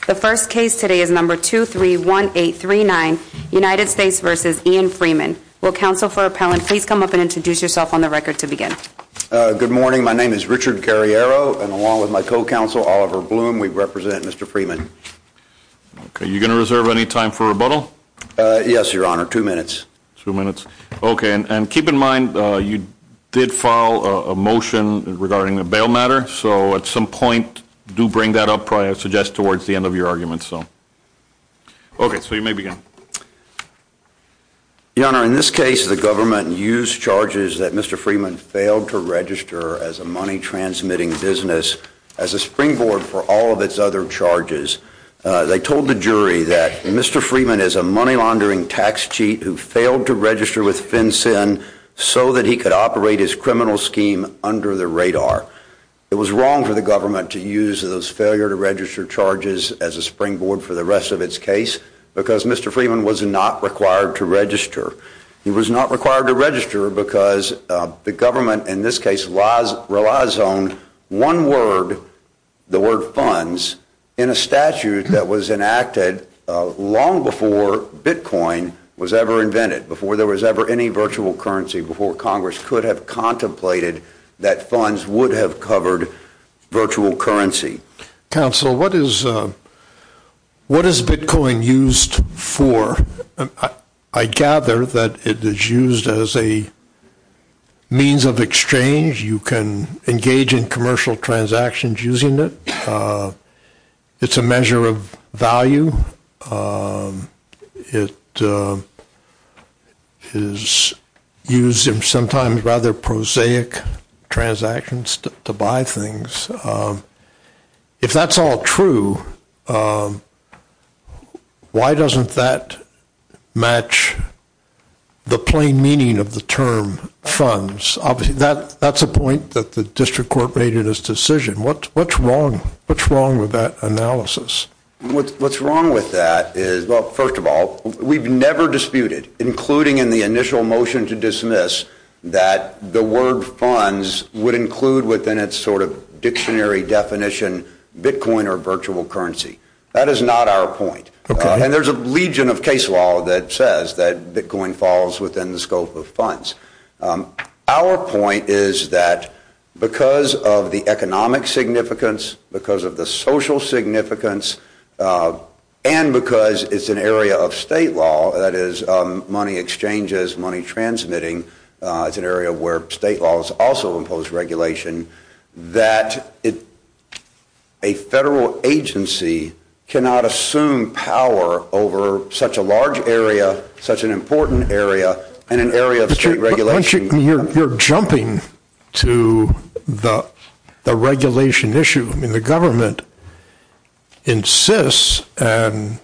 The first case today is number 231839, United States v. Ian Freeman. Will counsel for appellant please come up and introduce yourself on the record to begin? Good morning. My name is Richard Guerriero, and along with my co-counsel Oliver Bloom, we represent Mr. Freeman. Okay, you going to reserve any time for rebuttal? Yes, Your Honor, 2 minutes. 2 minutes. Okay, and keep in mind you did file a motion regarding the bail matter, so at some point do bring that up, probably I suggest towards the end of your argument. So, okay, so you may begin. Your Honor, in this case, the government used charges that Mr. Freeman failed to register as a money-transmitting business as a springboard for all of its other charges. They told the jury that Mr. Freeman is a money-laundering tax cheat who failed to register with FinCEN so that he could operate his criminal scheme under the radar. It was wrong for the government to use those failure to register charges as a springboard for the rest of its case because Mr. Freeman was not required to register. He was not required to register because the government, in this case, relies on one word, the word funds, in a statute that was enacted long before Bitcoin was ever invented, before there was ever any virtual currency, before Congress could have contemplated that funds would have covered virtual currency. Counsel, what is Bitcoin used for? I gather that it is used as a means of exchange. You can engage in commercial transactions using it. It's a measure of value. It is used in sometimes rather prosaic transactions to buy things. If that's all true, why doesn't that match the plain meaning of the term funds? Obviously, that's a point that the district court made in its decision. What's wrong? What's wrong with that analysis? What's wrong with that is, well, first of all, we've never disputed, including in the initial motion to dismiss, that the word funds would include within its sort of dictionary definition Bitcoin or virtual currency. That is not our point. Okay. And there's a legion of case law that says that Bitcoin falls within the scope of funds. Our point is that because of the economic significance, because of the social significance, and because it's an area of state law, that is money exchanges, money transmitting, it's an area where state laws also impose regulation, that a federal agency cannot assume power over such a large area, such an important area, and an area of state regulation. You're jumping to the regulation issue. I mean, the government insists, and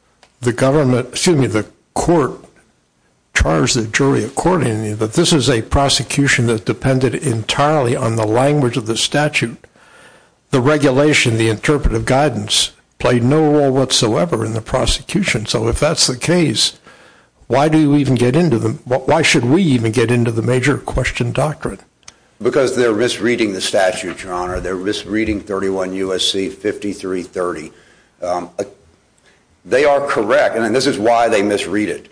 the court charged the jury accordingly that this is a prosecution that depended entirely on the language of the statute. The regulation, the interpretive guidance, played no role whatsoever in the prosecution. So if that's the case, why should we even get into the major question doctrine? Because they're misreading the statute, Your Honor. They're misreading 31 U.S.C. 5330. They are correct, and this is why they misread it.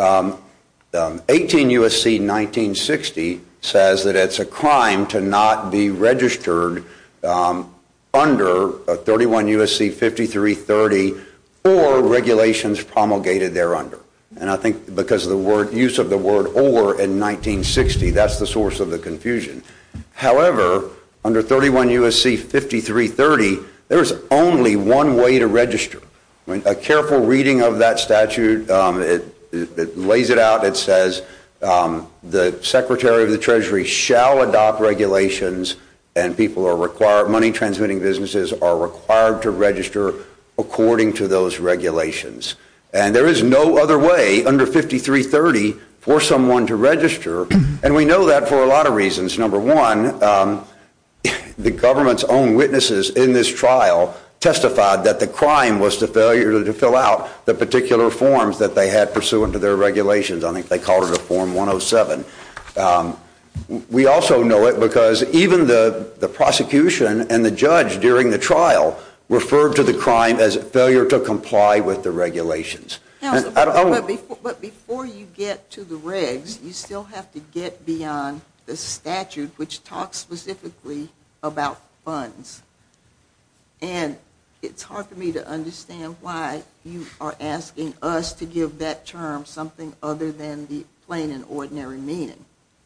18 U.S.C. 1960 says that it's a crime to not be registered under 31 U.S.C. 5330 or regulations promulgated thereunder. And I think because of the use of the word "or" in 1960, that's the source of the confusion. However, under 31 U.S.C. 5330, there's only one way to register. I mean, a careful reading of that statute, it lays it out. It says the Secretary of the Treasury shall adopt regulations, and people are required, money transmitting businesses are required to register according to those regulations. And there is no other way under 5330 for someone to register, and we know that for a lot of reasons. Number one, the government's own witnesses in this trial testified that the crime was the failure to fill out the particular forms that they had pursuant to their regulations. I think they called it a Form 107. We also know it because even the prosecution and the judge during the trial referred to the crime as failure to comply with the regulations. Counsel, but before you get to the regs, you still have to get beyond the statute, which talks specifically about funds. And it's hard for me to understand why you are asking us to give that term something other than the plain and ordinary meaning.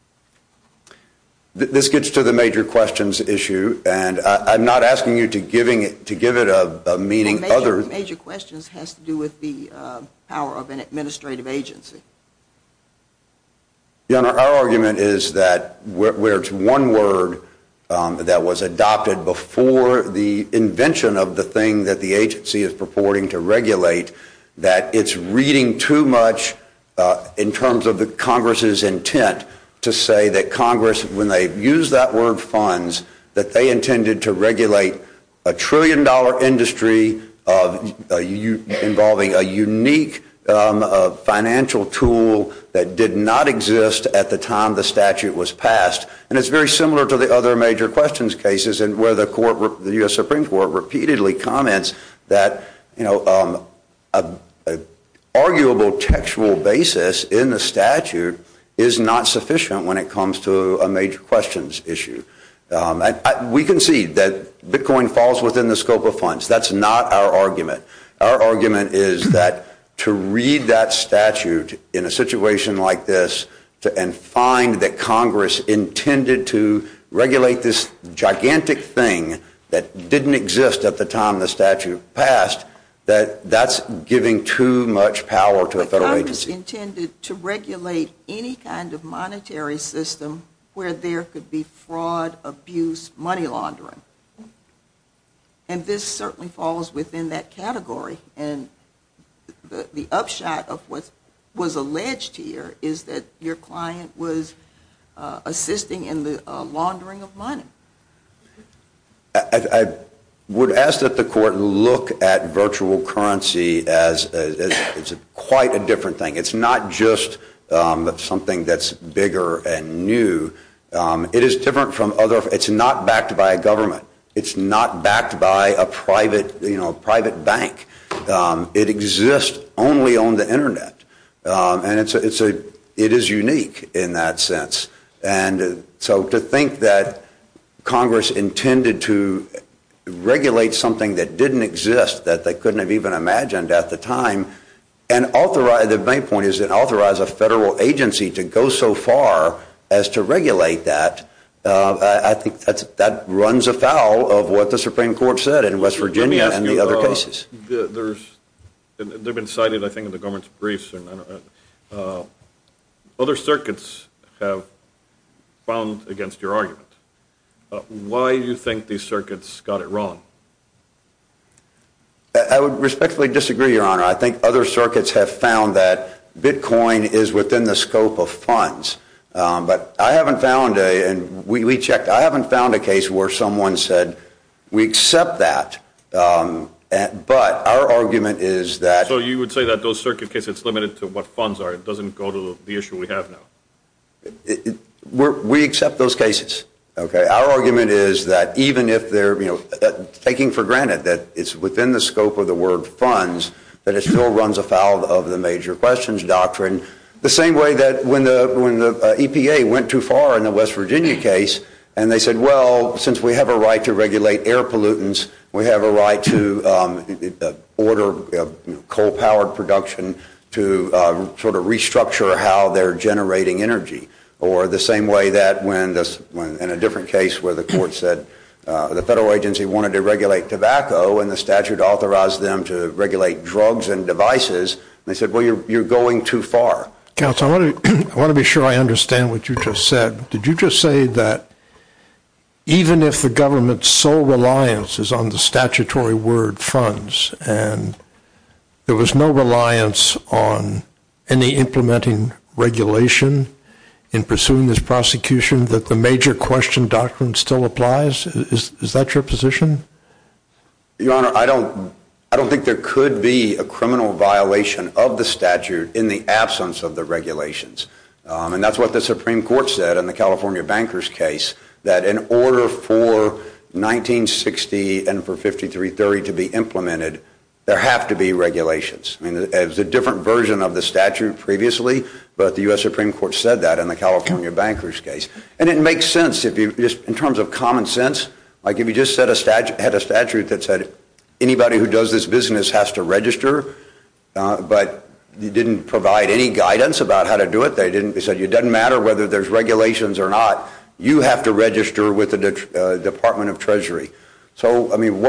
This gets to the major questions issue, and I'm not asking you to give it a meaning other. Major questions has to do with the power of an administrative agency. Your Honor, our argument is that where it's one word that was adopted before the invention of the thing that the agency is purporting to regulate, that it's reading too much in terms of the Congress's intent to say that Congress, when they use that word funds, that they intended to regulate $1 trillion industry involving a unique financial tool that did not exist at the time the statute was passed. And it's very similar to the other major questions cases, and where the U.S. Supreme Court repeatedly comments that an arguable textual basis in the statute is not sufficient when it comes to a major questions issue. We concede that Bitcoin falls within the scope of funds. That's not our argument. Our argument is that to read that statute in a situation like this and find that Congress intended to regulate this gigantic thing that didn't exist at the time the statute passed, that's giving too much power to a federal agency. Congress intended to regulate any kind of monetary system where there could be fraud, abuse, money laundering. And this certainly falls within that category. And the upshot of what was alleged here is that your client was assisting in the laundering of money. I would ask that the court look at virtual currency as it's quite a different thing. It's not just something that's bigger and new. It is different from it's not backed by a government. It's not backed by a private bank. It exists only on the internet. And it is unique in that sense. And so to think that Congress intended to regulate something that didn't exist, that they couldn't have even imagined at the time, and the main point is that authorize a federal agency to go so far as to regulate that, I think that runs afoul of what the Supreme Court said in West Virginia and the other cases. They've been cited, I think, in the government's briefs. Other circuits have found against your argument. Why do you think these circuits got it wrong? I would respectfully disagree, Your Honor. I think other circuits have found that Bitcoin is within the scope of funds. But I haven't found and we checked, I haven't found a case where someone said, we accept that, but our argument is that... So you would say that those circuit cases, it's limited to what funds are. It doesn't go to the issue we have now. We accept those cases. Okay. Our argument is that even if they're, taking for granted that it's within the scope of the word funds, that it still runs afoul of the major questions doctrine. The same way that when the EPA went too far in the West Virginia case, and they said, well, since we have a right to regulate air pollutants, we have a right to order coal-powered production to sort of restructure how they're generating energy. Or the same way that when in a different case where the court said the federal agency wanted to regulate tobacco and the statute authorized them to regulate drugs and devices, they said, well, you're going too far. Counsel, I want to be sure I understand what you just said. Did you just say that even if the government's sole reliance is on the statutory word funds and there was no reliance on any implementing regulation in pursuing this prosecution, that the major question doctrine still applies? Is that your position? Your Honor, I don't think there could be a criminal violation of the statute in the absence of the regulations. And that's what the Supreme Court said in the California Bankers case, that in order for 1960 and for 5330 to be implemented, there have to be regulations. I mean, it was a different version of the statute previously, but the U.S. Supreme Court said that in the California bankers case. And it makes sense if you just, in terms of common sense, like if you just had a statute that said anybody who does this business has to register, but you didn't provide any guidance about how to do it. They said it doesn't matter whether there's regulations or not. You have to register with the Department of Treasury. So, I mean,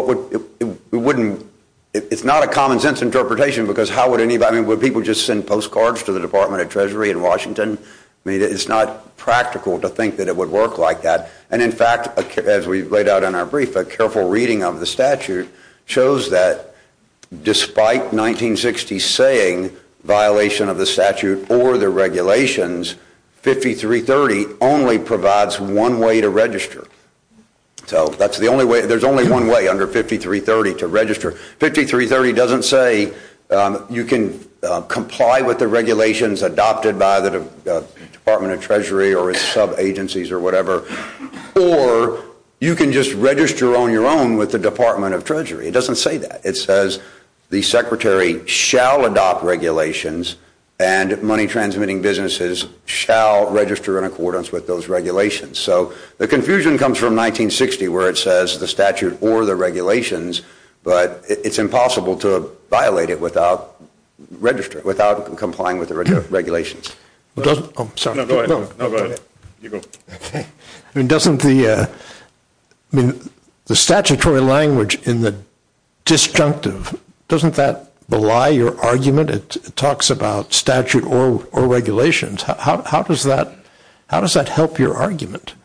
it's not a common sense interpretation, because how would anybody, I mean, would people just send postcards to the Department of Treasury in Washington? I mean, it's not practical to think that it would work like that. And in fact, as we laid out in our brief, a careful reading of the statute shows that despite 1960 saying violation of the statute or the regulations, 5330 only provides one way to register. So that's the only way. There's only one way under 5330 to register. 5330 doesn't say you can comply with the regulations adopted by the Department of Treasury or its sub-agencies or whatever, or you can just register on your own with the Department of Treasury. It doesn't say that. It says the Secretary shall adopt regulations and money transmitting businesses shall register in accordance with those regulations. So the confusion comes from 1960, where it says the statute or the regulations, but it's impossible to violate it without registering, without complying with the regulations. Sorry. No, go ahead. No, go ahead. You go. Okay. I mean, doesn't the statutory language in the disjunctive, doesn't that belie your argument? It talks about statute or regulations. How does that help your argument?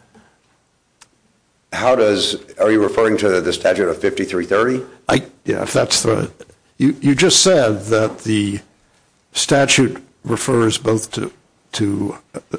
Are you referring to the statute of 5330? Yeah, if that's you just said that the statute refers both to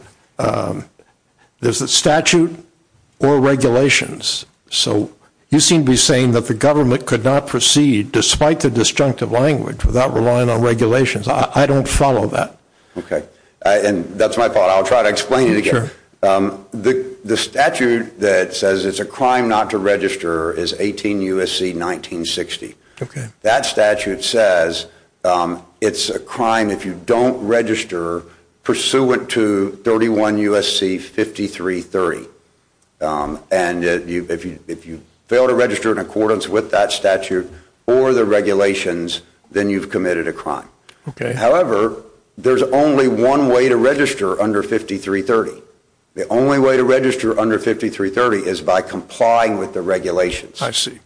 there's the statute or regulations. So you seem to be saying that the government could not proceed despite the disjunctive language without relying on regulations. I don't follow that. Okay. And that's my fault. I'll try to explain it again. Sure. The statute that says it's a crime not to register is 18 U.S.C. 1960. Okay. That statute says it's a crime if you don't register pursuant to 31 U.S.C. 5330. And if you fail to register in accordance with that statute or the regulations, then you've committed a crime. Okay. However, there's only one way to register under 5330. The only way to register under 5330 is by complying with the regulations. I see.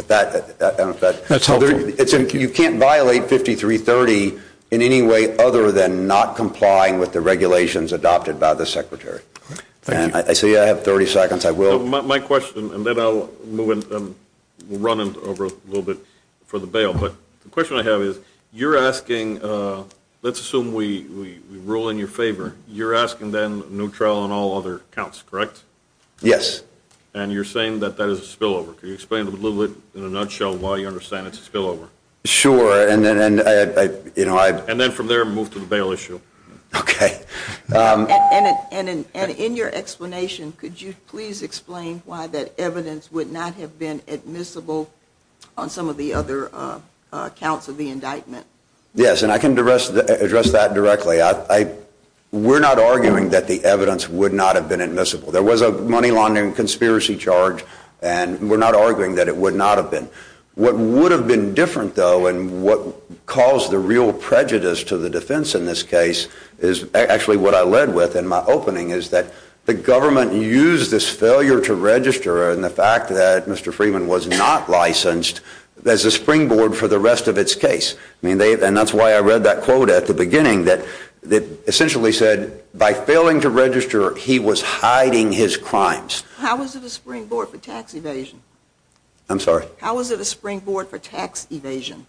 That's helpful. You can't violate 5330 in any way other than not complying with the regulations adopted by the Secretary. Thank you. I see I have 30 seconds. I will. So my question, and then I'll move in, we'll run over a little bit for the bail. But the question I have is, you're asking, let's assume we rule in your favor. You're asking then new trial on all other counts, correct? Yes. And you're saying that is a spillover. Can you explain a little bit in a nutshell why you understand it's a spillover? Sure. And then from there move to the bail issue. Okay. And in your explanation, could you please explain why that evidence would not have been admissible on some of the other counts of the indictment? Yes, and I can address that directly. We're not arguing that the evidence would not have been admissible. There was a money laundering conspiracy charge, and we're not arguing that it would not have been. What would have been different, though, and what caused the real prejudice to the defense in this case is actually what I led with in my opening, is that the government used this failure to register and the fact that Mr. Freeman was not licensed as a springboard for the rest of its case. I mean, and that's why I read that quote at the beginning that essentially said, by failing to register, he was hiding his crimes. How was it a springboard for tax evasion? I'm sorry? How was it a springboard for tax evasion?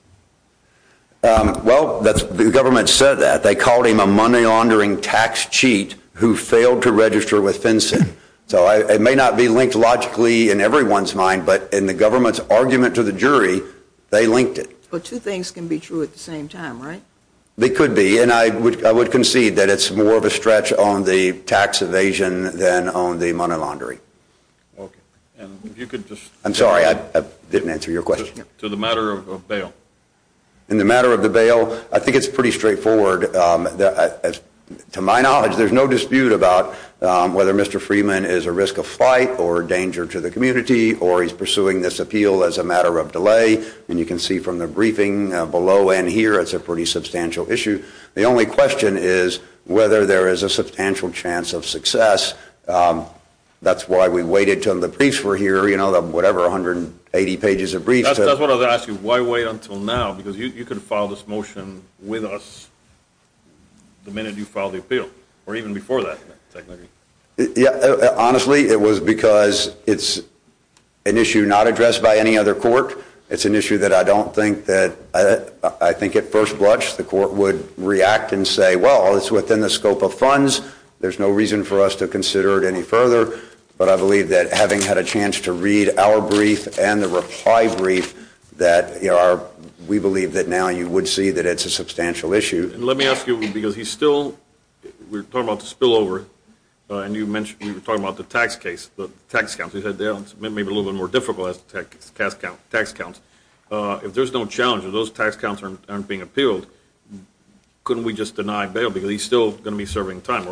Well, the government said that. They called him a money laundering tax cheat who failed to register with FinCEN. So it may not be linked logically in everyone's mind, but in the government's argument to the jury, they linked it. But two things can be true at the same time, right? They could be, and I would concede that it's more of a stretch on the tax evasion than on the money laundering. Okay. And if you could just... I'm sorry, I didn't answer your question. To the matter of bail. In the matter of the bail, I think it's pretty straightforward. To my knowledge, there's no dispute about whether Mr. Freeman is a risk of flight or a danger to the community, or he's pursuing this appeal as a matter of delay. And you can see from the briefing below and here, it's a pretty substantial issue. The only question is whether there is a substantial chance of success. That's why we waited till the briefs were here, 180 pages of briefs. That's what I was asking. Why wait until now? Because you could file this motion with us the minute you filed the appeal, or even before that, technically. Yeah, honestly, it was because it's an issue not addressed by any other court. It's an issue that I don't think that, I think at first blush, the court would react and say, well, it's within the scope of funds. There's no reason for us to consider it any further. But I believe that having had a chance to read our brief and the reply brief, that we believe that now you would see that it's a substantial issue. And let me ask you, because we're talking about the spillover, and you mentioned, we were talking about the tax case, the tax counts. You said it's maybe a little bit more difficult as to tax counts. If there's no challenge, if those tax counts aren't being appealed, couldn't we just deny bail because he's still going to be serving time?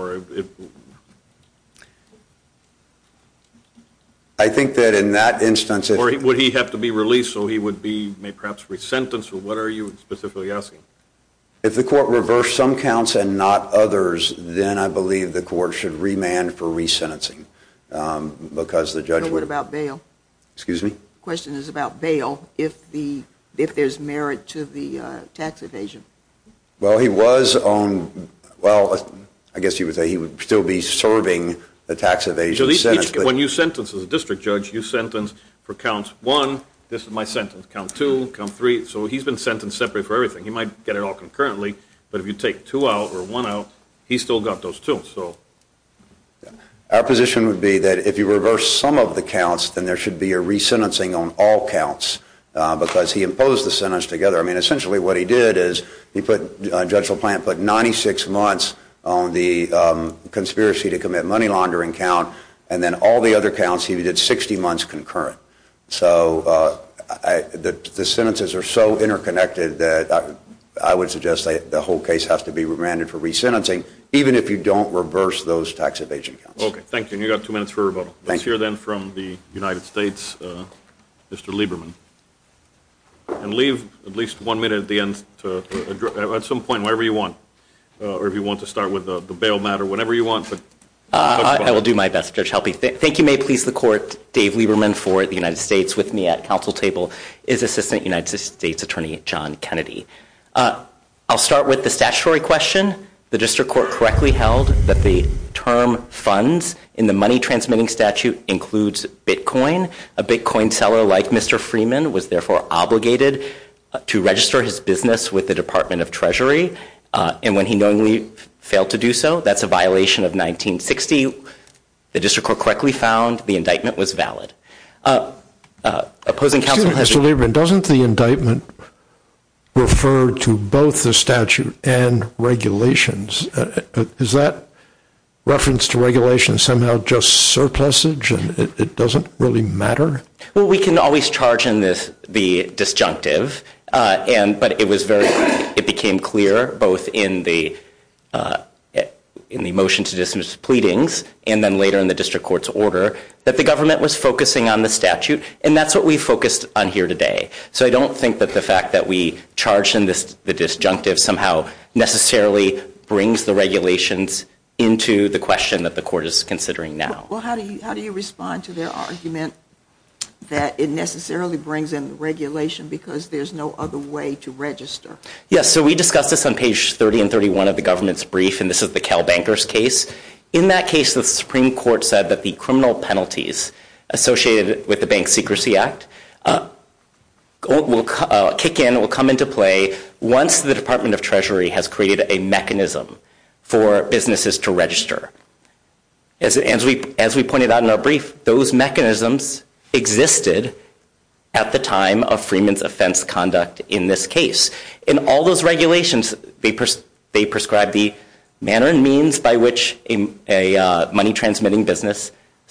I think that in that instance... Or would he have to be released so he would be perhaps resentenced, or what are you specifically asking? If the court reversed some counts and not others, then I believe the court should remand for resentencing because the judge... So what about bail? Excuse me? The question is about bail if there's merit to the tax evasion. Well, he was on... Well, I guess you would say he would still be serving the tax evasion sentence. When you sentence as a district judge, you sentence for counts 1, this is my sentence, count 2, count 3, so he's been sentenced separately for everything. He might get it all concurrently, but if you take 2 out or 1 out, he's still got those 2. So, our position would be that if you reverse some of the counts, then there should be a resentencing on all counts because he imposed the sentence together. I mean, essentially what he did is Judge LaPlante put 96 months on the conspiracy to commit money laundering count, and then all the other counts he did 60 months concurrent. So the sentences are so interconnected that I would suggest that the whole case has to be remanded for resentencing, even if you don't reverse those tax evasion counts. Okay, thank you. And you got 2 minutes for rebuttal. Let's hear then from the United States, Mr. Lieberman. And leave at least 1 minute at the end to at some point, wherever you want. Or if you want to start with the bail matter, whenever you want. But I will do my best, Judge Helpe. Thank you. May it please the Court. Dave Lieberman for the United States. With me at council table is Assistant United States Attorney John Kennedy. I'll start with the statutory question. The district court correctly held that the term funds in the money transmitting statute includes Bitcoin. A Bitcoin seller like Mr. Freeman was therefore obligated to register his business with the Department of Treasury. And when he knowingly failed to do so, that's a violation of 1960. The district court correctly found the indictment was valid. Opposing counsel has... Mr. Lieberman, doesn't the indictment refer to both the statute and regulations? Is that reference to regulations somehow just surplusage and it doesn't really matter? Well, we can always charge in the disjunctive. But it became clear both in the motion to dismiss pleadings and then later in the district court's order that the government was focusing on the statute, and that's what we focused on here today. So I don't think that the fact that we charged in the disjunctive somehow necessarily brings the regulations into the question that the court is considering now. Well, how do you respond to their argument that it necessarily brings in the regulation because there's no other way to register? Yes, so we discussed this on page 30 and 31 of the government's brief, and this is the Cal Bankers case. In that case, the Supreme Court said that the criminal penalties associated with the Bank Secrecy Act will kick in, will come into play once the Department of Treasury has created a mechanism for businesses to register. As we pointed out in our brief, those mechanisms existed at the time of Freeman's offense conduct in this case. In all those regulations, they prescribe the manner and means by which a money transmitting business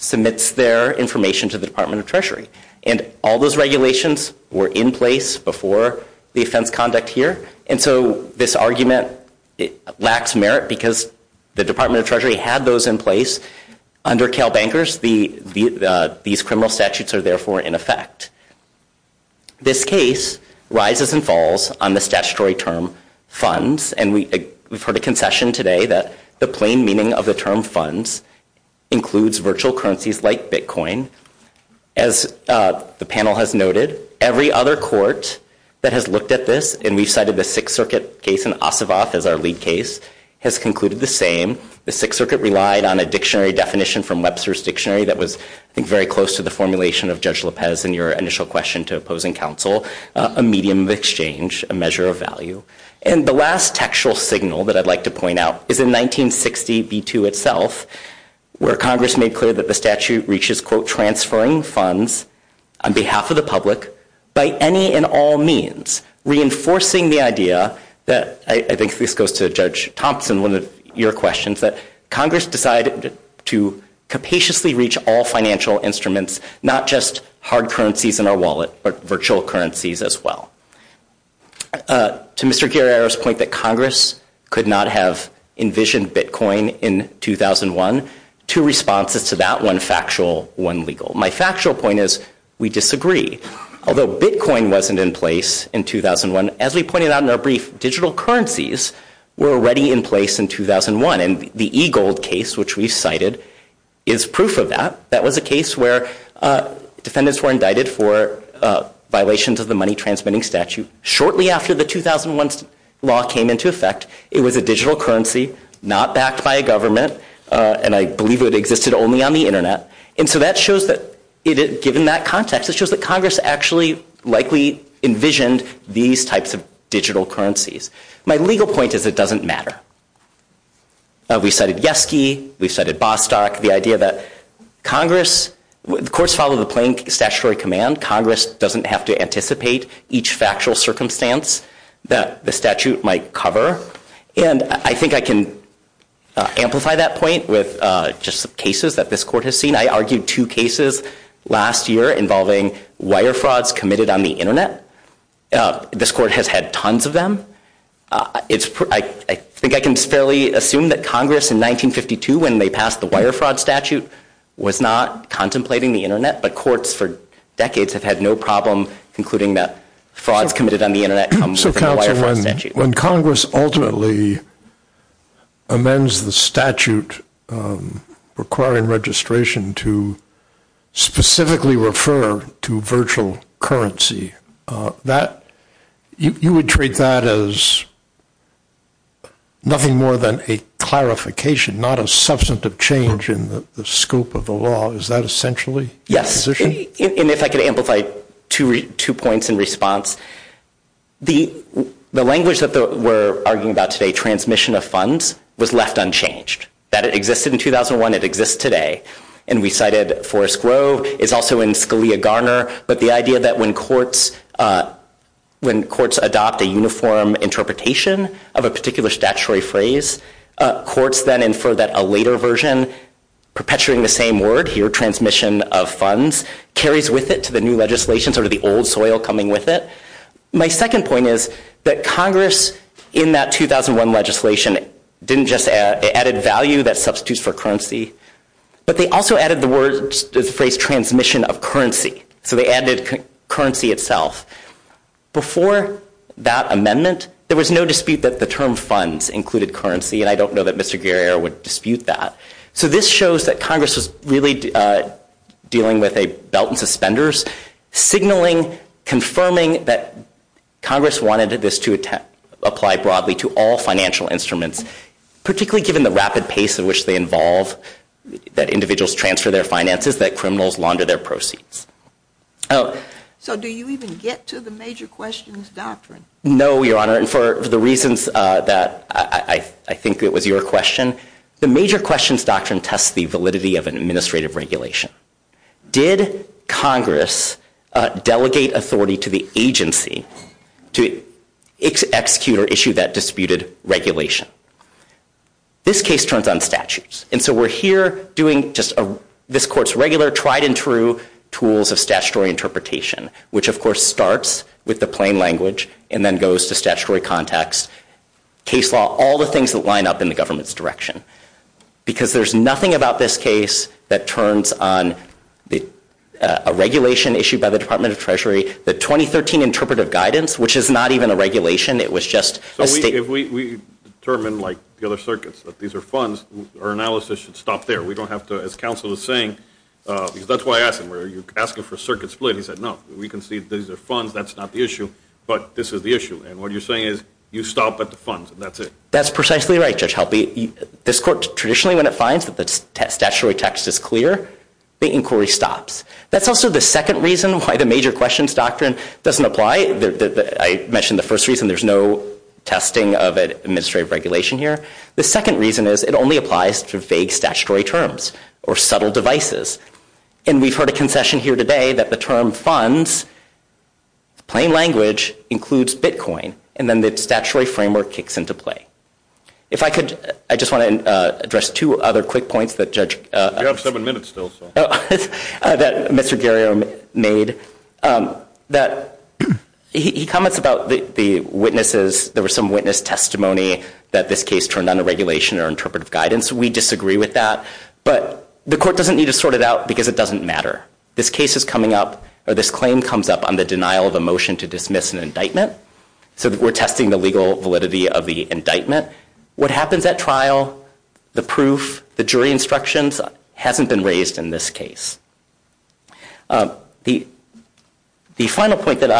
submits their information to the Department of Treasury. And all those regulations were in place before the offense conduct here. And so this argument lacks merit because the Department of Treasury had those in place. Under Cal Bankers, these criminal statutes are therefore in effect. This case rises and falls on the statutory term funds, and we've heard a concession today that the plain meaning of the term funds includes virtual currencies like Bitcoin. As the panel has noted, every other court that has looked at this, and we've cited the Sixth Circuit case in Ossoff as our lead case, has concluded the same. The Sixth Circuit relied on a dictionary definition from Webster's Dictionary that was, I think, very close to the formulation of Judge Lopez in your initial question to opposing counsel, a medium of exchange, a measure of value. And the last textual signal that I'd like to point out is in 1960 B2 itself, where Congress made clear that the statute reaches, quote, transferring funds on behalf of the public by any and all means, reinforcing the idea that, I think this goes to Judge Thompson, one of your questions, that Congress decided to capaciously reach all financial instruments, not just hard currencies in our wallet, but virtual currencies as well. To Mr. Guerrero's point that Congress could not have envisioned Bitcoin in 2001, two responses to that, one factual, one legal. My factual point is we disagree. Although Bitcoin wasn't in place in 2001, as we pointed out in our brief, digital currencies were already in place in 2001. And the eGold case, which we've cited, is proof of that. That was a case where defendants were indicted for violations of the money transmitting statute. Shortly after the 2001 law came into effect, it was a digital currency, not backed by a government, and I believe it existed only on the internet. And so that shows that, given that context, it shows that Congress actually likely envisioned these types of digital currencies. My legal point is it doesn't matter. We cited Yeski, we've cited Bostock, the idea that the courts follow the plain statutory command. Congress doesn't have to anticipate each factual circumstance that the statute might cover. And I think I can amplify that point with just some cases that this court has seen. I argued two cases last year involving wire frauds committed on the internet. This court has had tons of them. I think I can fairly assume that Congress in 1952, when they passed the wire fraud statute, was not contemplating the internet, but courts for decades have had no problem concluding that frauds committed on the internet come within the wire fraud statute. When Congress ultimately amends the statute requiring registration to specifically refer to virtual currency, that you would treat that as nothing more than a clarification, not a substantive change in the scope of the law. Is that essentially the position? Yes. And if I could amplify two points in response. The language that we're arguing about today, transmission of funds, was left unchanged. That it existed in 2001, it exists today. And we cited Forest Grove. It's also in Scalia-Garner. But the idea that when courts adopt a uniform interpretation of a particular statutory phrase, courts then infer that a later version, perpetuating the same word, here transmission of funds, carries with it to the new legislation, sort of the old soil coming with it. My second point is that Congress, in that 2001 legislation, didn't just added value that substitutes for currency, but they also added the phrase transmission of currency. So they added currency itself. Before that amendment, there was no dispute that the term funds included currency, and I don't know that Mr. Guerrero would dispute that. So this shows that Congress was really dealing with a belt and suspenders, signaling, confirming that Congress wanted this to apply broadly to all financial instruments, particularly given the rapid pace at which they involve that individuals transfer their finances, that criminals launder their proceeds. So do you even get to the major questions doctrine? No, Your Honor, and for the reasons that I think it was your question, the major questions doctrine tests the validity of an administrative regulation. Did Congress delegate authority to the agency to execute or issue that disputed regulation? This case turns on statutes, and so we're here doing just this court's regular tried and true tools of statutory interpretation, which of course starts with the plain language and then goes to statutory context, case law, all the things that line up in the government's direction. Because there's nothing about this case that turns on a regulation issued by the Department of Treasury, the 2013 interpretive guidance, which is not even a regulation, it was just a state. If we determine, like the other circuits, that these are funds, our analysis should stop there. We don't have to, as counsel is saying, because that's why I asked him, are you asking for a circuit split? He said, no, we can see these are funds, that's not the issue, but this is the issue. And what you're saying is you stop at the funds, and that's it. That's precisely right, Judge Helpe. This court, traditionally when it finds that the statutory text is clear, the inquiry stops. That's also the second reason why the major questions doctrine doesn't apply. I mentioned the first reason, there's no testing of an administrative regulation here. The second reason is it only applies to vague statutory terms or subtle devices. And we've heard a concession here today that the term funds, plain language, includes Bitcoin, and then the statutory framework kicks into play. If I could, I just want to address two other quick points that Judge... you have 7 minutes still, so... that Mr. Guerriero made. That he comments about the witnesses. There was some witness testimony that this case turned on a regulation or interpretive guidance. We disagree with that. But the court doesn't need to sort it out because it doesn't matter. This case is coming up, or this claim comes up on the denial of a motion to dismiss an indictment. So we're testing the legal validity of the indictment. What happens at trial, the proof, the jury instructions, hasn't been raised in this case. The final point that,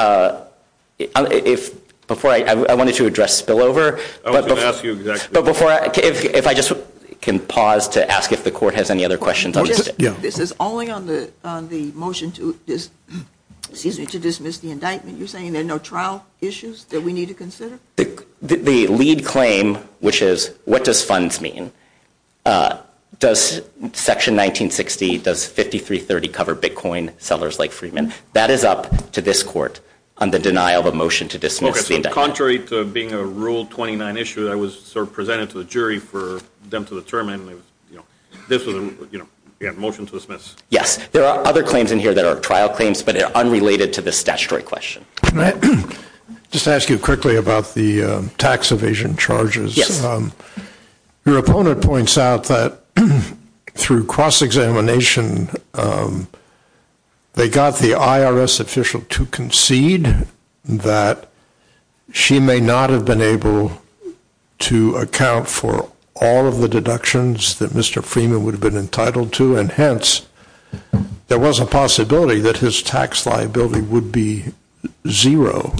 I wanted to address spillover. I was going to ask you exactly. But before, if I just can pause to ask if the court has any other questions on this. This is only on the motion to dismiss the indictment. You're saying there are no trial issues that we need to consider? The lead claim, which is what does funds mean? Does Section 1960, does 5330 cover Bitcoin sellers like Freeman? That is up to this court on the denial of a motion to dismiss the indictment. Contrary to being a Rule 29 issue that was sort of presented to the jury for them to determine, this was a motion to dismiss. Yes, there are other claims in here that are trial claims, but are unrelated to this statutory question. Can I just ask you quickly about the tax evasion charges? Yes. Your opponent points out that through cross-examination, they got the IRS official to concede that she may not have been able to account for all of the deductions that Mr. Freeman would have been entitled to, and hence there was a possibility that his tax liability would be zero.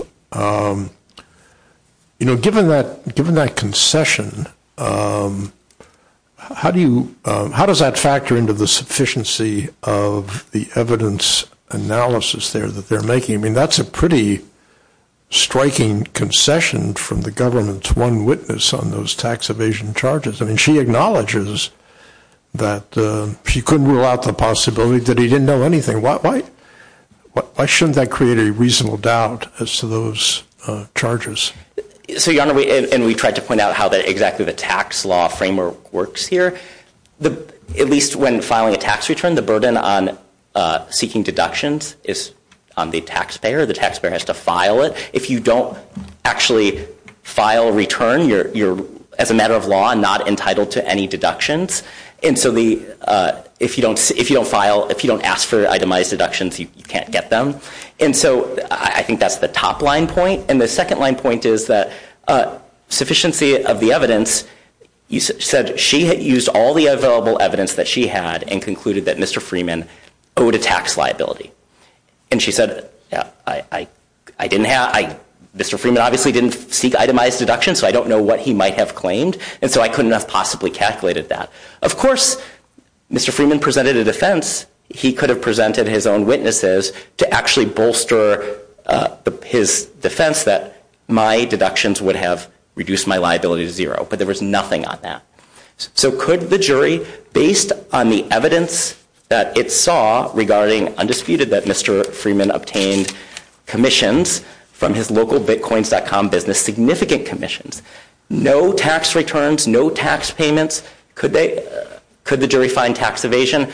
Given that concession, how does that factor into the sufficiency of the evidence analysis there that they're making? I mean, that's a pretty striking concession from the government's one witness on those tax evasion charges. I mean, she acknowledges that she couldn't rule out the possibility that he didn't know anything. Why shouldn't that create a reasonable doubt as to those charges? So, Your Honor, we tried to point out how exactly the tax law framework works here. At least when filing a tax return, the burden on seeking deductions is on the taxpayer. The taxpayer has to file it. If you don't actually file a return, you're as a matter of law not entitled to any deductions. And so if you don't ask for itemized deductions, you can't get them. And so I think that's the top line point. And the second line point is that sufficiency of the evidence. You said she had used all the available evidence that she had and concluded that Mr. Freeman owed a tax liability. And she said, yeah, I didn't have. Mr. Freeman obviously didn't seek itemized deductions, so I don't know what he might have claimed, and so I couldn't have possibly calculated that. Of course, Mr. Freeman presented a defense. He could have presented his own witnesses to actually bolster his defense that my deductions would have reduced my liability to zero, but there was nothing on that. So could the jury, based on the evidence that it saw regarding undisputed that Mr. Freeman obtained commissions from his local Bitcoins.com business, significant commissions, no tax returns, no tax payments, could the jury find tax evasion?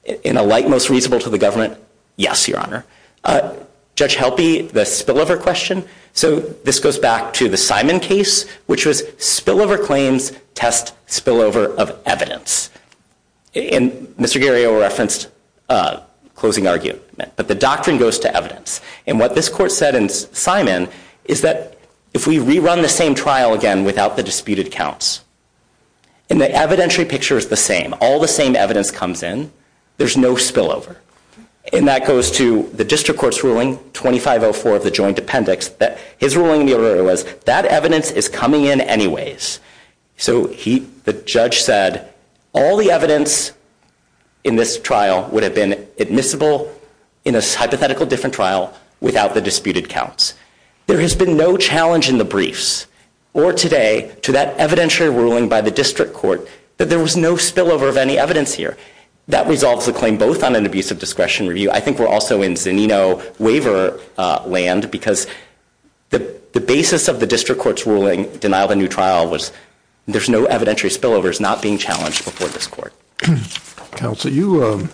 In a light most reasonable to the government, yes, Your Honor. Judge Helpe, the spillover question. So this goes back to the Simon case, which was spillover claims test spillover of evidence. And Mr. Guerrero referenced closing argument, but the doctrine goes to evidence. And what this court said in Simon is that if we rerun the same trial again without the disputed counts, and the evidentiary picture is the same, all the same evidence comes in, there's no spillover. And that goes to the district court's ruling, 2504 of the joint appendix, that his ruling in the order was that evidence is coming in anyways. So the judge said all the evidence in this trial would have been admissible in a hypothetical different trial without the disputed counts. There has been no challenge in the briefs or today to that evidentiary ruling by the district court that there was no spillover of any evidence here. That resolves the claim both on an abuse of discretion review. I think we're also in Zanino waiver land because the basis of the district court's ruling, denial of a new trial, was there's no evidentiary spillovers not being challenged before this court. Counsel, you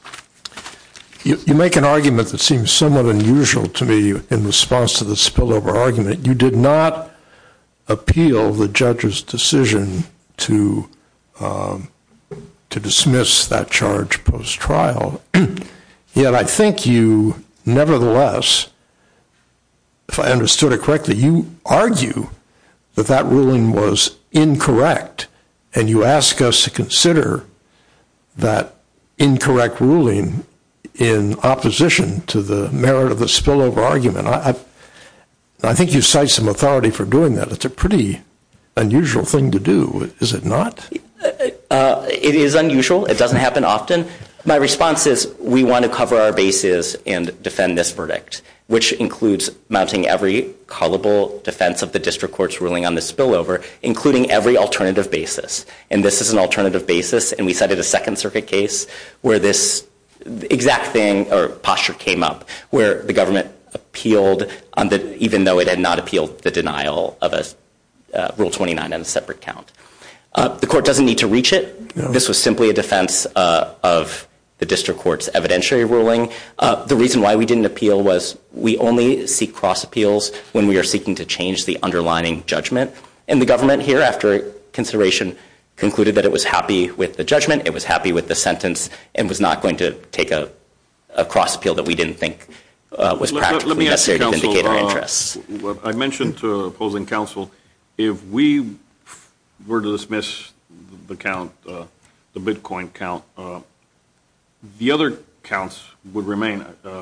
make an argument that seems somewhat unusual to me in response to the spillover argument. You did not appeal the judge's decision to dismiss that charge post-trial. Yet I think you, nevertheless, if I understood it correctly, you argue that that ruling was incorrect, and you ask us to consider that incorrect ruling in opposition to the merit of the spillover argument. I think you cite some authority for doing that. It's a pretty unusual thing to do, is it not? It is unusual. It doesn't happen often. My response is we want to cover our bases and defend this verdict, which includes mounting every culpable defense of the district court's ruling on the spillover, including every alternative basis. And this is an alternative basis, and we cited a Second Circuit case where this exact thing or posture came up, where the government appealed on even though it had not appealed the denial of a Rule 29 on a separate count. The court doesn't need to reach it. No. This was simply a defense of the district court's evidentiary ruling. The reason why we didn't appeal was we only seek cross appeals when we are seeking to change the underlying judgment. And the government here, after consideration, concluded that it was happy with the judgment, it was happy with the sentence, and was not going to take a cross appeal that we didn't think was practically necessary to vindicate our interests. What I mentioned to opposing counsel, if we were to dismiss the count, the Bitcoin count, the other counts would remain.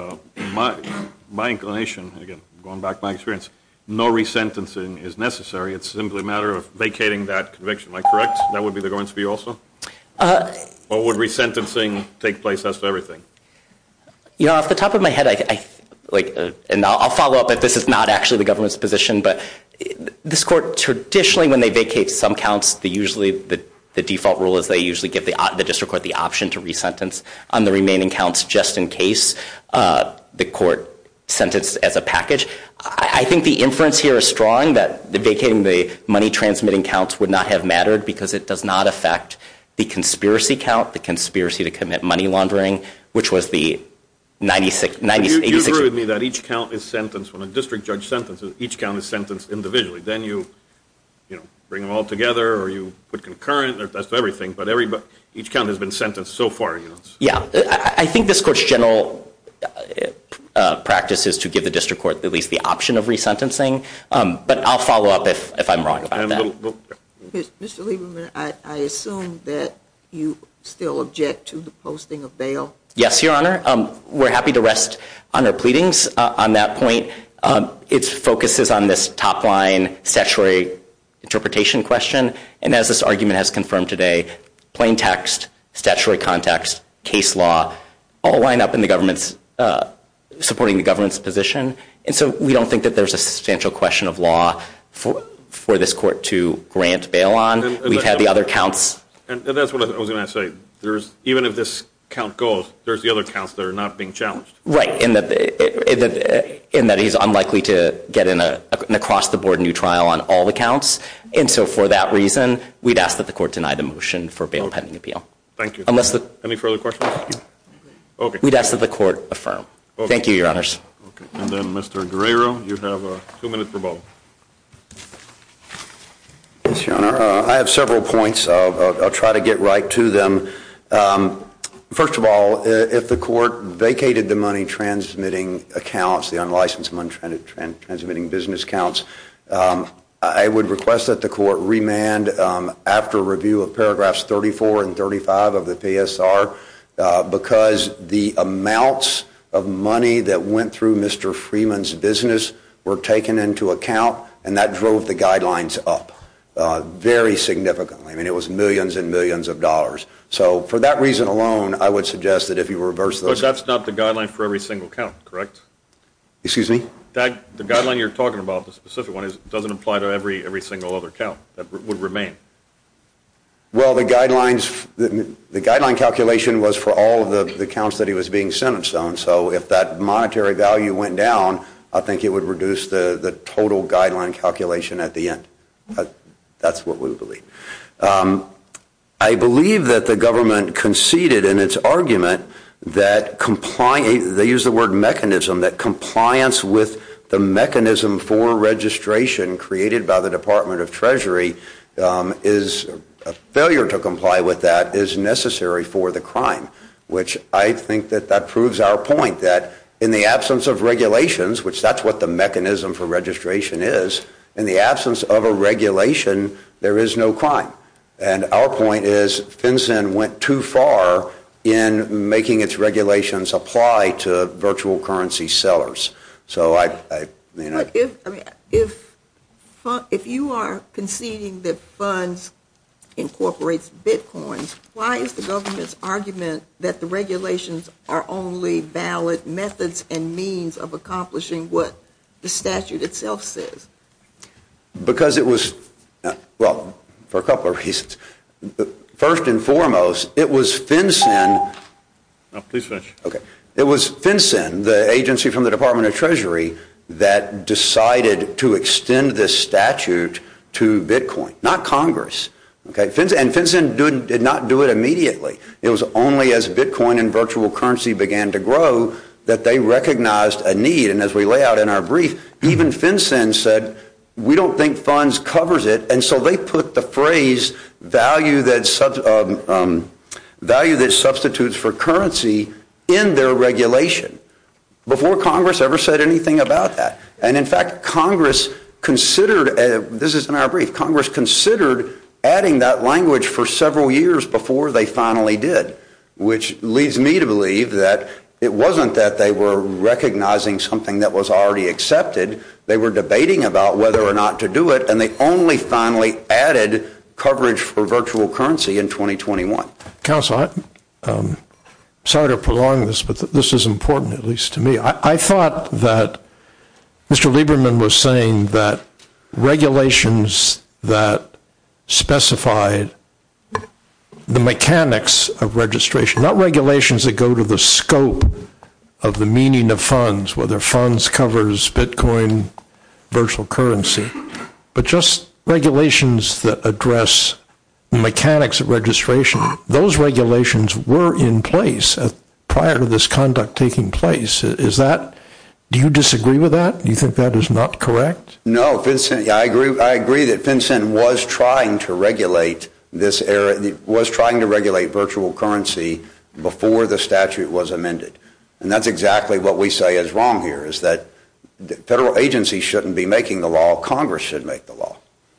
My inclination, again, going back to my experience, no resentencing is necessary. It's simply a matter of vacating that conviction. Am I correct? That would be the government's view also? Or would resentencing take place as to everything? You know, off the top of my head, and I'll follow up if this is not actually the government's position, but this court traditionally, when they vacate some counts, the default rule is they usually give the district court the option to resentence on the remaining counts just in case the court sentenced as a package. I think the inference here is strong that vacating the money transmitting counts would not have mattered because it does not affect the conspiracy count, the conspiracy to commit money laundering, which was the 86. You agree with me that each count is sentenced, when a district judge sentences, each count is sentenced individually. Then you bring them all together, or you put concurrent, that's everything, but each count has been sentenced so far. Yeah, I think this court's general practice is to give the district court at least the option of resentencing, but I'll follow up if I'm wrong about that. Mr. Lieberman, I assume that you still object to the posting of bail? Yes, Your Honor. We're happy to rest on our pleadings on that point. Its focus is on this top-line statutory interpretation question, and as this argument has confirmed today, plain text, statutory context, case law, all line up in the government's supporting the government's position, and so we don't think that there's a substantial question of law for this court to grant bail on. We've had the other counts. And that's what I was going to say. Even if this count goes, there's the other counts that are not being challenged. Right, in that he's unlikely to get an across-the-board new trial on all the counts, and so for that reason, we'd ask that the court deny the motion for bail pending appeal. Thank you. Unless Any further questions? Okay. We'd ask that the court affirm. Okay. Thank you, Your Honors. Okay. And then, Mr. Guerrero, you have a 2-minute rebuttal. Yes, Your Honor. I have several points. I'll try to get right to them. First of all, if the court vacated the money transmitting accounts, the unlicensed money transmitting business accounts, I would request that the court remand after review of paragraphs 34 and 35 of the PSR because the amounts of money that went through Mr. Freeman's business were taken into account, and that drove the guidelines up very significantly. I mean, it was millions and millions of dollars. So for that reason alone, I would suggest that if you reverse those... But that's not the guideline for every single count, correct? Excuse me? The guideline you're talking about, the specific one, doesn't apply to every single other count. That would remain. Well, the guideline calculation was for all of the counts that he was being sentenced on. So if that monetary value went down, I think it would reduce the total guideline calculation at the end. That's what we believe. I believe that the government conceded in its argument that they use the word mechanism, that compliance with the mechanism for registration created by the Department of Treasury is a failure to comply with that is necessary for the crime, which I think that proves our point that in the absence of regulations, which that's what the mechanism for registration is, in the absence of a regulation, there is no crime. And our point is FinCEN went too far in making its regulations apply to virtual currency sellers. So But if you are conceding that funds incorporates Bitcoins, why is the government's argument that the regulations are only valid methods and means of accomplishing what the statute itself says? Because it was, well, for a couple of reasons. First and foremost, it was FinCEN. No, please finish. Okay. It was FinCEN, the agency from the Department of Treasury, that decided to extend this statute to Bitcoin, not Congress. Okay. And FinCEN did not do it immediately. It was only as Bitcoin and virtual currency began to grow that they recognized a need. And as we lay out in our brief, even FinCEN said, we don't think funds covers it, and so they put the phrase value that substitutes for currency in their regulation before Congress ever said anything about that. And in fact, Congress considered, this is in our brief, Congress considered adding that language for several years before they finally did, which leads me to believe that it wasn't that they were recognizing something that was already accepted. They were debating about whether or not to do it, and they only finally added coverage for virtual currency in 2021. Counsel, I'm sorry to prolong this, but this is important, at least to me. I thought that Mr. Lieberman was saying that regulations that specified the mechanics of registration, not regulations that go to the scope of the meaning of funds, whether funds covers Bitcoin, virtual currency, but just regulations that address the mechanics of registration. Those regulations were in place prior to this conduct taking place. Do you disagree with that? Do you think that is not correct? No, FinCEN, I agree that FinCEN was trying to regulate this area, was trying to regulate virtual currency before the statute was amended. And that's exactly what we say is wrong here, is that the federal agency shouldn't be making the law, Congress should make the law.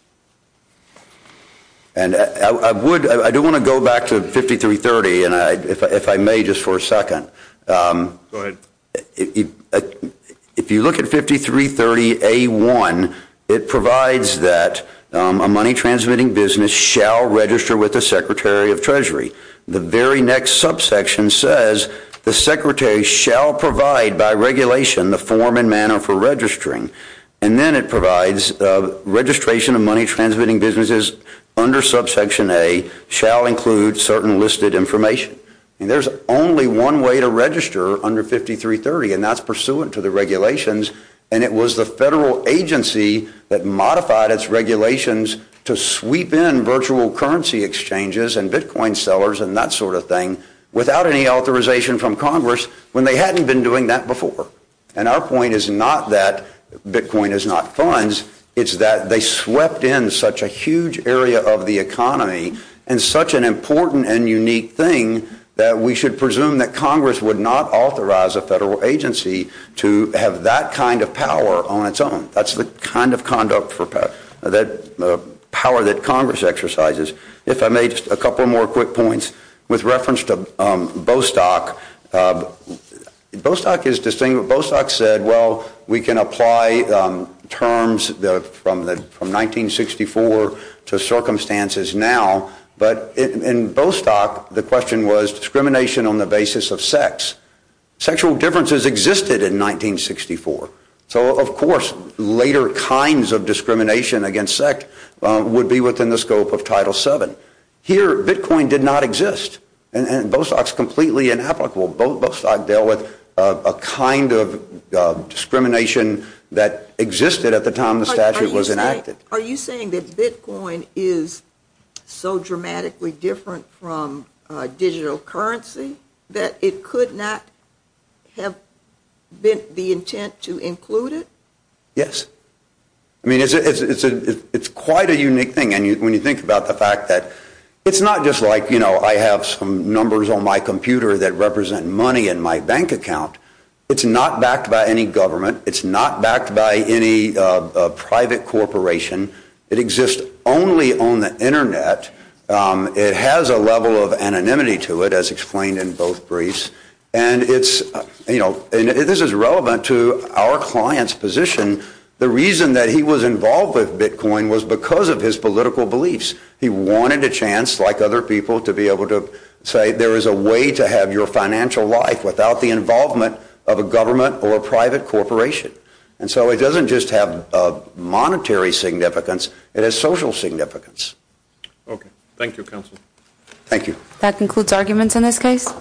And I do want to go back to 5330, and if I may just for a second. Go ahead. If you look at 5330A1, it provides that a money transmitting business shall register with the Secretary of Treasury. The very next subsection says the Secretary shall provide by regulation the form and manner for registering. And then it provides registration of money transmitting businesses under subsection A shall include certain listed information. And there's only one way to register under 5330, and that's pursuant to the regulations. And it was the federal agency that modified its regulations to sweep in virtual currency exchanges and Bitcoin sellers and that sort of thing without any authorization from Congress when they hadn't been doing that before. And our point is not that Bitcoin is not funds, it's that they swept in such a huge area of the economy and such an important and unique thing that we should presume that Congress would not authorize a federal agency to have that kind of power on its own. That's the kind of conduct for power that Congress exercises. If I may, just a couple more quick points. With reference to Bostock, Bostock is distinct. Bostock said, well, we can apply terms from 1964 to circumstances now. But in Bostock, the question was discrimination on the basis of sex. Sexual differences existed in 1964. So, of course, later kinds of discrimination against sex would be within the scope of Title VII. Here, Bitcoin did not exist, and Bostock's completely inapplicable. Bostock dealt with a kind of discrimination that existed at the time the statute was enacted. Are you saying that Bitcoin is so dramatically different from digital currency that it could not have been the intent to include it? Yes. I mean, it's quite a unique thing. And when you think about the fact that it's not just like, I have some numbers on my computer that represent money in my bank account. It's not backed by any government. It's not backed by any private corporation. It exists only on the Internet. It has a level of anonymity to it, as explained in both briefs. And it's, and this is relevant to our client's position. The reason that he was involved with Bitcoin was because of his political beliefs. He wanted a chance, like other people, to be able to say there is a way to have your financial life without the involvement of a government or a private corporation. And so it doesn't just have monetary significance, it has social significance. Okay. Thank you, counsel. Thank you. That concludes arguments in this case.